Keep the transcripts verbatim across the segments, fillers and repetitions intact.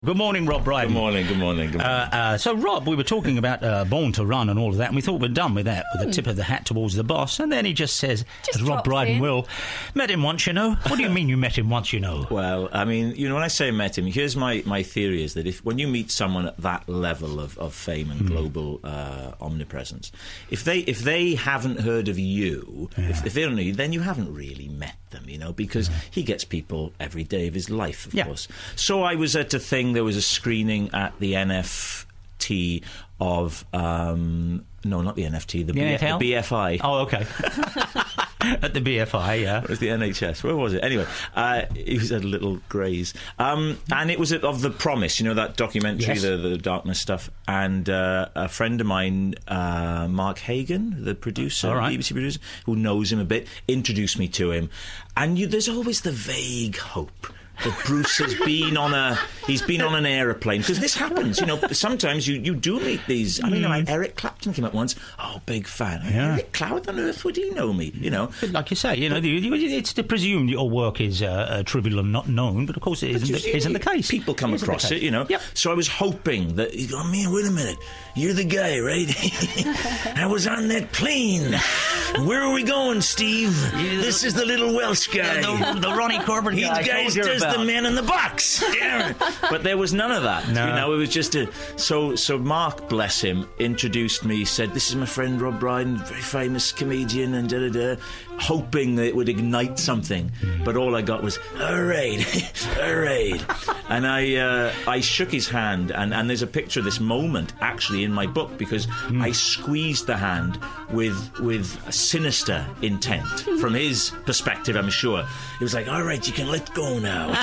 Good morning, Rob Brydon. Good morning, good morning. Good morning. Uh, uh, so, Rob, we were talking about uh, Born to Run and all of that, and we thought we'd done with that, with a tip of the hat towards the boss, and then he just says, just as Rob Brydon in. will, met him once, you know. What do you mean you met him once, you know? Well, I mean, you know, when I say met him, here's my, my theory is that if when you meet someone at that level of, of fame and mm. global uh, omnipresence, if they if they haven't heard of you, yeah. if, if they don't know you, then you haven't really met them, you know, because yeah. he gets people every day of his life, of yeah. course. So I was at a thing, there was a screening at the N F T of um, no, not the N F T, the, the, B- the B F I. Oh, okay. At the B F I, yeah. It was the N H S. Where was it? Anyway, uh, he was at a little graze, um, and it was of The Promise. You know that documentary, yes. the the darkness stuff. And uh, a friend of mine, uh, Mark Hagan, the producer, All right. B B C producer, who knows him a bit, introduced me to him. And you, there's always the vague hope that Bruce has been on a he's been on an aeroplane, because this happens, you know. Sometimes you, you do meet these. I mean, mm. Eric Clapton came up once. Oh, big fan. Yeah. Eric Clapton, on earth would he know me? You know, but like you say, you know, the, it's to presume your work is uh, uh, trivial and not known, but of course it isn't. The, isn't the case. People come isn't across it, you know. Yep. So I was hoping that you go, oh, man, wait a minute, you're the guy, right? I was on that plane. Where are we going, Steve? Yeah, this is the little Welsh guy, yeah, the, the Ronnie Corbett guy. He guys does about. the Man in the Box. Yeah. But there was none of that. No. You know, it was just a. So, so Mark, bless him, introduced me. Said, "This is my friend Rob Brydon, very famous comedian," and da da da, hoping that it would ignite something. Mm. But all I got was, "All right, all right," and I, uh, I shook his hand, and, and there's a picture of this moment actually in my book, because mm. I squeezed the hand with with a sinister intent from his perspective. I'm sure it was like, "All right, you can let go now."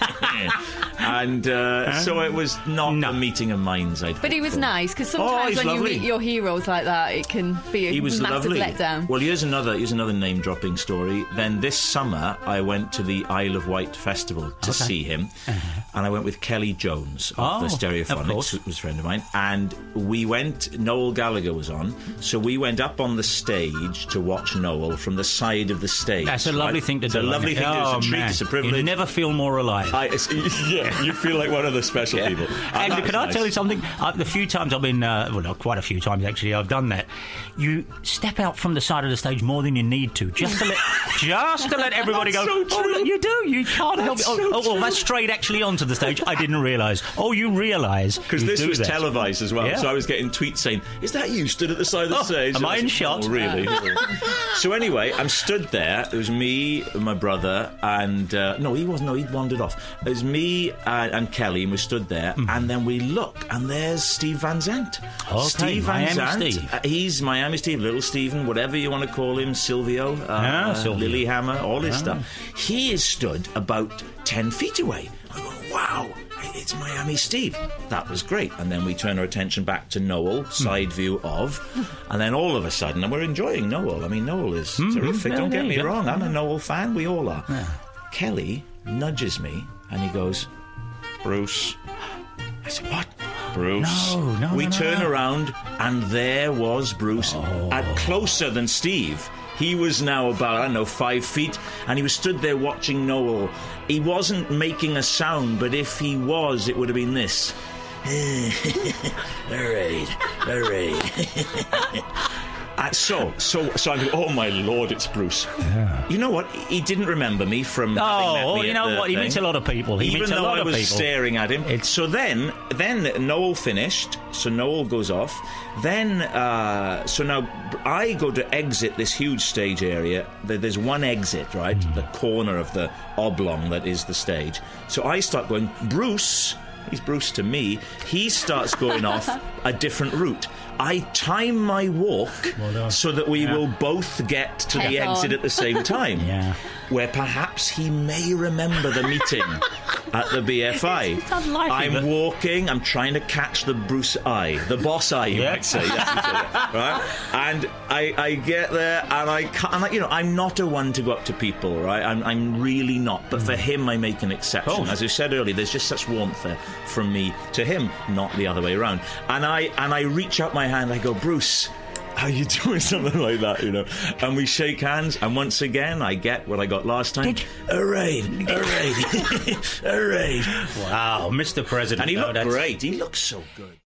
And uh, so it was not no. a meeting of minds, I think. But he was nice, because sometimes oh, when lovely. you meet your heroes like that, it can be a he was massive lovely. letdown. Well, here's another here's another name-dropping story. Then this summer, I went to the Isle of Wight Festival to okay. see him, uh-huh. and I went with Kelly Jones of oh, the Stereophonics, who was a friend of mine, and we went, Noel Gallagher was on, so we went up on the stage to watch Noel from the side of the stage. That's a lovely right? thing to it's do. It's a lovely thing to do. It's oh, a treat, man. It's a privilege. You never feel more alive. I, yeah, you feel like one of the special yeah. people. And and can I nice. tell you something? Uh, the few times I've been, uh, well, not quite a few times actually, I've done that. You step out from the side of the stage more than you need to, just to let, just to let everybody that's go. So true. Oh, you do. You can't that's help it. So oh, oh, well, that's straight actually onto the stage. I didn't realise. Oh, you realise because this was that. televised as well. Yeah. So I was getting tweets saying, "Is that you stood at the side of the oh, stage?" Am I in shot? Oh, really? So anyway, I'm stood there. It was me, my brother, and uh, no, he wasn't. No, he'd wandered off. It was me and, and Kelly, and we stood there, mm. and then we look, and there's Steve Van Zandt. Okay, Steve Van Miami Zandt. Steve. Uh, he's Miami Steve, Little Stephen, whatever you want to call him, Silvio, uh, yeah, Silvio. Lilyhammer, all this yeah. stuff. He is stood about ten feet away. I go, wow. It's Miami Steve. That was great. And then we turn our attention back to Noel, side view of, and then all of a sudden, and we're enjoying Noel. I mean, Noel is mm-hmm. terrific. Yeah, Don't get me go. wrong. I'm a Noel fan. We all are. Yeah. Kelly nudges me, and he goes, "Bruce." I said, "What?" "Bruce." No, no, we no, no, turn no. around, and there was Bruce, oh. at closer than Steve. He was now about, I don't know, five feet, and he was stood there watching Noel. He wasn't making a sound, but if he was, it would have been this. All right, all right. Uh, so, so, so I go, oh my Lord, it's Bruce. Yeah. You know what? He didn't remember me from. Oh, having met me you at know the what? He thing. meets a lot of people. He Even meets a though lot I of was people. staring at him. It's... So then, then Noel finished. So Noel goes off. Then, uh, so now I go to exit this huge stage area. There's one exit, right? Mm. The corner of the oblong that is the stage. So I start going, Bruce. He's Bruce to me. He starts going off a different route. I time my walk well so that we yeah. will both get to Head the on. exit at the same time. Yeah. Where perhaps he may remember the meeting at the B F I. It's unlikely, I'm but... walking, I'm trying to catch the Bruce eye, the boss eye, you yeah. might say. Yes, right? And I, I get there, and I can't, and I, you know, I'm not a one to go up to people, right? I'm, I'm really not. But for him, I make an exception. Oh. As I said earlier, there's just such warmth there from me to him, not the other way around. And I, and I reach out my hand, I go, Bruce. how you doing? Something like that, you know. And we shake hands, and once again, I get what I got last time. Did- Hooray! Hooray! Hooray! Wow, Mister President. And he Oh, looked that's- great. He looked so good.